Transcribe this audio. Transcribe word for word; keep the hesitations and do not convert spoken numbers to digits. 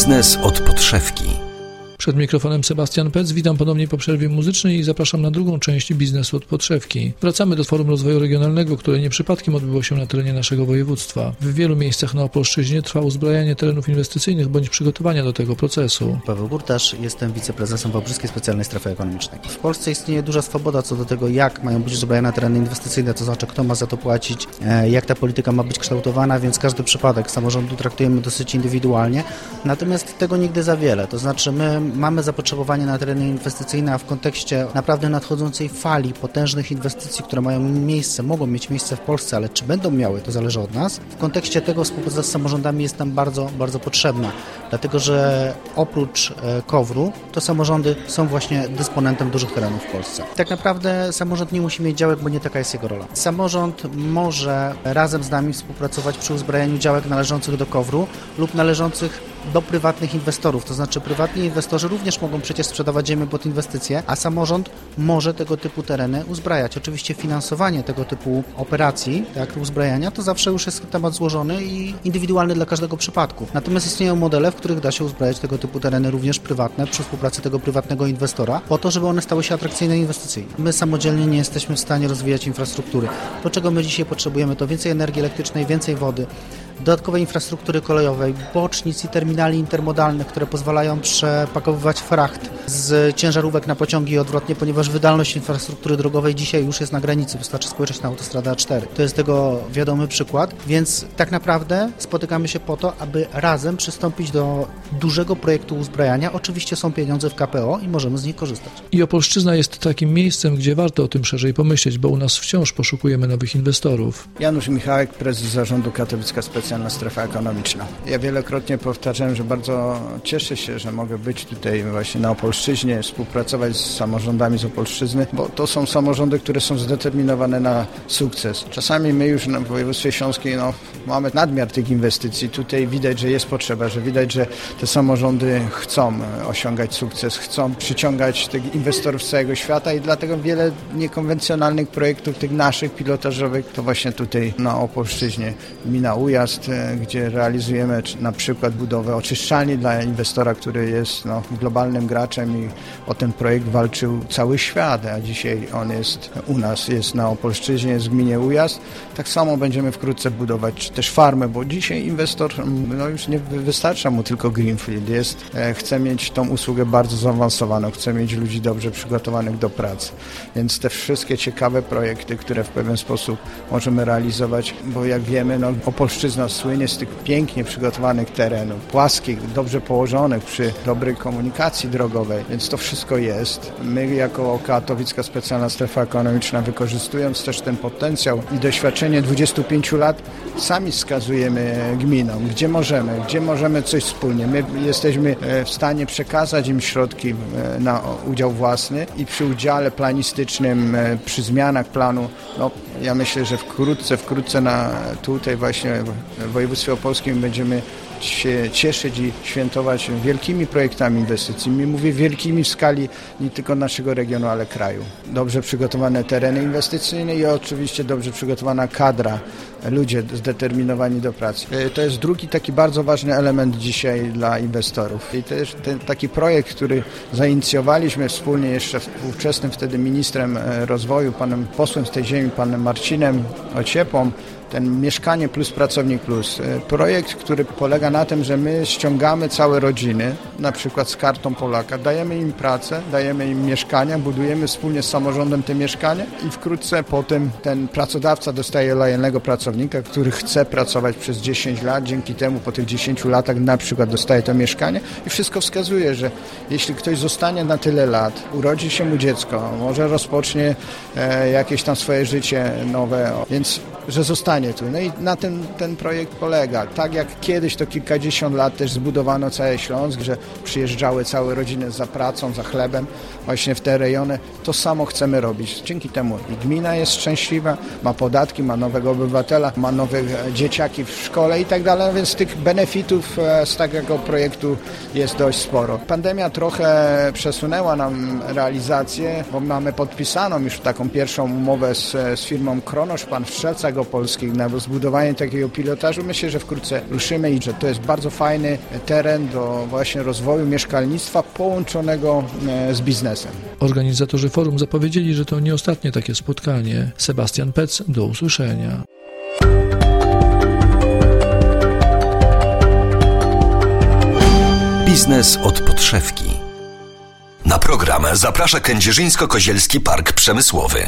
Biznes od podszewki. Przed mikrofonem Sebastian Pec, witam ponownie po przerwie muzycznej i zapraszam na drugą część biznesu od podszewki. Wracamy do Forum Rozwoju Regionalnego, które nie przypadkiem odbyło się na terenie naszego województwa. W wielu miejscach na Opolszczyźnie trwa uzbrajanie terenów inwestycyjnych bądź przygotowania do tego procesu. Paweł Burtasz, jestem wiceprezesem Wałbrzyskiej Specjalnej Strefy Ekonomicznej. W Polsce istnieje duża swoboda co do tego, jak mają być uzbrajane tereny inwestycyjne, to znaczy kto ma za to płacić, jak ta polityka ma być kształtowana, więc każdy przypadek samorządu traktujemy dosyć indywidualnie, natomiast tego nigdy za wiele, to znaczy my mamy zapotrzebowanie na tereny inwestycyjne, a w kontekście naprawdę nadchodzącej fali potężnych inwestycji, które mają miejsce, mogą mieć miejsce w Polsce, ale czy będą miały, to zależy od nas. W kontekście tego współpraca z samorządami jest nam bardzo, bardzo potrzebna, dlatego że oprócz kowru, to samorządy są właśnie dysponentem dużych terenów w Polsce. Tak naprawdę samorząd nie musi mieć działek, bo nie taka jest jego rola. Samorząd może razem z nami współpracować przy uzbrajaniu działek należących do kowru lub należących do prywatnych inwestorów, to znaczy prywatni inwestorzy również mogą przecież sprzedawać ziemię pod inwestycje, a samorząd może tego typu tereny uzbrajać. Oczywiście finansowanie tego typu operacji, tak, uzbrajania, to zawsze już jest temat złożony i indywidualny dla każdego przypadku. Natomiast istnieją modele, w których da się uzbrajać tego typu tereny również prywatne przy współpracy tego prywatnego inwestora, po to, żeby one stały się atrakcyjne inwestycyjnie. My samodzielnie nie jesteśmy w stanie rozwijać infrastruktury. To, czego my dzisiaj potrzebujemy, to więcej energii elektrycznej, więcej wody, dodatkowej infrastruktury kolejowej, bocznic i terminali intermodalnych, które pozwalają przepakowywać fracht z ciężarówek na pociągi i odwrotnie, ponieważ wydolność infrastruktury drogowej dzisiaj już jest na granicy, wystarczy spojrzeć na autostradę A cztery. To jest tego wiadomy przykład, więc tak naprawdę spotykamy się po to, aby razem przystąpić do dużego projektu uzbrajania. Oczywiście są pieniądze w K P O i możemy z nich korzystać. I Opolszczyzna jest takim miejscem, gdzie warto o tym szerzej pomyśleć, bo u nas wciąż poszukujemy nowych inwestorów. Janusz Michałek, prezes zarządu Katowicka Specjalna Strefa Ekonomiczna. Ja wielokrotnie powtarzałem, że bardzo cieszę się, że mogę być tutaj właśnie na Opolszczyźnie, współpracować z samorządami z Opolszczyzny, bo to są samorządy, które są zdeterminowane na sukces. Czasami my już w województwie śląskim no, mamy nadmiar tych inwestycji. Tutaj widać, że jest potrzeba, że widać, że te samorządy chcą osiągać sukces, chcą przyciągać tych inwestorów z całego świata i dlatego wiele niekonwencjonalnych projektów, tych naszych pilotażowych, to właśnie tutaj na Opolszczyźnie. Gmina Ujazd, gdzie realizujemy na przykład budowę oczyszczalni dla inwestora, który jest no, globalnym graczem i o ten projekt walczył cały świat, a dzisiaj on jest u nas, jest na Opolszczyźnie, jest w gminie Ujazd. Tak samo będziemy wkrótce budować też farmę, bo dzisiaj inwestor no, już nie wystarcza mu tylko greenfield, jest, chce mieć tą usługę bardzo zaawansowaną, chce mieć ludzi dobrze przygotowanych do pracy. Więc te wszystkie ciekawe projekty, które w pewien sposób możemy realizować, bo jak wiemy, no, Opolszczyzna słynie z tych pięknie przygotowanych terenów, płaskich, dobrze położonych przy dobrej komunikacji drogowej, więc to wszystko jest. My jako Katowicka Specjalna Strefa Ekonomiczna, wykorzystując też ten potencjał i doświadczenie dwudziestu pięciu lat, sami wskazujemy gminom, gdzie możemy, gdzie możemy coś wspólnie. My jesteśmy w stanie przekazać im środki na udział własny i przy udziale planistycznym, przy zmianach planu, no ja myślę, że wkrótce, wkrótce na tutaj właśnie w województwie opolskim będziemy się cieszyć i świętować wielkimi projektami inwestycyjnymi. Mówię wielkimi w skali nie tylko naszego regionu, ale kraju. Dobrze przygotowane tereny inwestycyjne i oczywiście dobrze przygotowana kadra, ludzie zdeterminowani do pracy. To jest drugi taki bardzo ważny element dzisiaj dla inwestorów. I też ten taki projekt, który zainicjowaliśmy wspólnie jeszcze z ówczesnym wtedy ministrem rozwoju, panem posłem z tej ziemi, panem Marcinem Ociepą, ten Mieszkanie Plus Pracownik Plus. Projekt, który polega na tym, że my ściągamy całe rodziny, na przykład z Kartą Polaka, dajemy im pracę, dajemy im mieszkania, budujemy wspólnie z samorządem te mieszkania i wkrótce potem ten pracodawca dostaje lojalnego pracownika, który chce pracować przez dziesięć lat, dzięki temu po tych dziesięciu latach na przykład dostaje to mieszkanie i wszystko wskazuje, że jeśli ktoś zostanie na tyle lat, urodzi się mu dziecko, może rozpocznie e, jakieś tam swoje życie nowe, więc że zostanie tu. No i na tym ten projekt polega. Tak jak kiedyś to kilkadziesiąt lat też zbudowano cały Śląsk, że przyjeżdżały całe rodziny za pracą, za chlebem właśnie w te rejony, to samo chcemy robić. Dzięki temu i gmina jest szczęśliwa, ma podatki, ma nowego obywatela, ma nowe dzieciaki w szkole i tak dalej, więc tych benefitów z takiego projektu jest dość sporo. Pandemia trochę przesunęła nam realizację, bo mamy podpisaną już taką pierwszą umowę z, z firmą Kronosz. Pan Strzelcak Energo Polskich, na zbudowanie takiego pilotażu. Myślę, że wkrótce ruszymy i że to jest bardzo fajny teren do właśnie rozwoju mieszkalnictwa połączonego z biznesem. Organizatorzy forum zapowiedzieli, że to nie ostatnie takie spotkanie. Sebastian Pec, do usłyszenia. Biznes od podszewki. Na program zaprasza Kędzierzyńsko-Kozielski Park Przemysłowy.